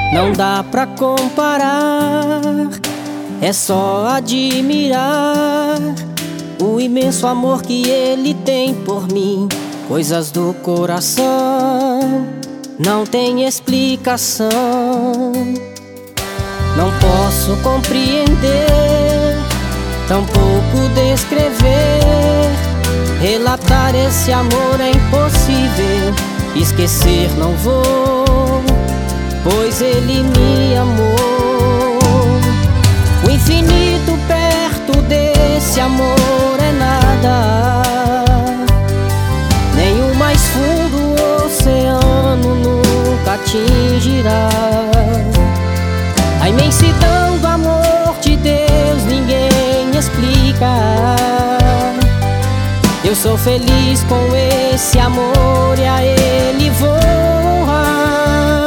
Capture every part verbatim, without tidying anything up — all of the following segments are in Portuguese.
Não dá pra comparar, é só admirar o imenso amor que ele tem por mim. Coisas do coração, não tem explicação. Não posso compreender, tampouco descrever. Relatar esse amor é impossível, esquecer não vou, pois ele me amou. O infinito perto desse amor é nada, nem o mais fundo oceano nunca atingirá. A imensidão do amor de Deus ninguém explica. Eu sou feliz com esse amor e a ele vou honrar.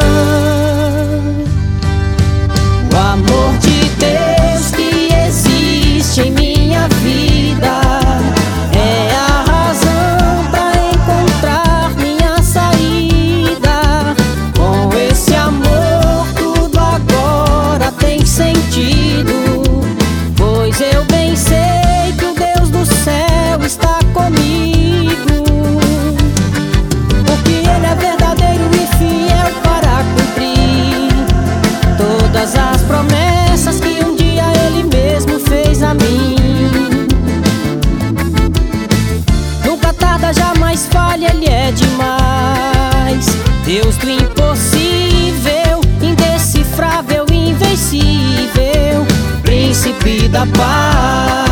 O amor de Deus que existe em minha vida é a razão pra encontrar minha saída. Com esse amor tudo agora tem sentido, pois eu bem sei que o Deus do céu está comigo, porque ele é verdadeiro e fiel para cumprir todas as promessas que um dia ele mesmo fez a mim. Nunca tarda, jamais falha, ele é demais. Deus do impossível, indecifrável, invencível, príncipe da paz.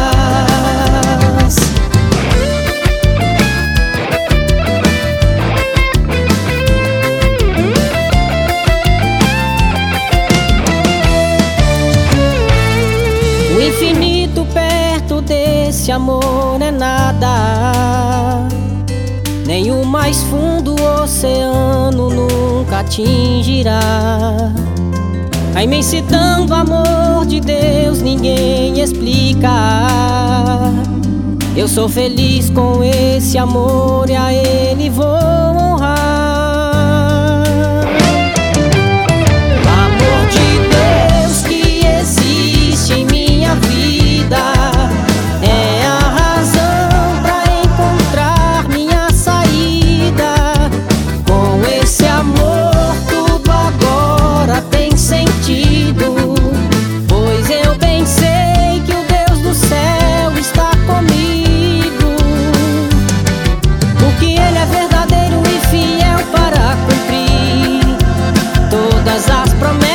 O infinito perto desse amor é nada, nem o mais fundo oceano nunca atingirá. A imensidão do amor de Deus ninguém explica. Eu sou feliz com esse amor e a ele vou honrar. O amor de Deus que existe em minha vida é a razão pra encontrar minha saída. Com esse amor tudo agora tem sentido, pois eu bem sei que o Deus do céu está comigo, porque ele é verdadeiro e fiel para cumprir todas as promessas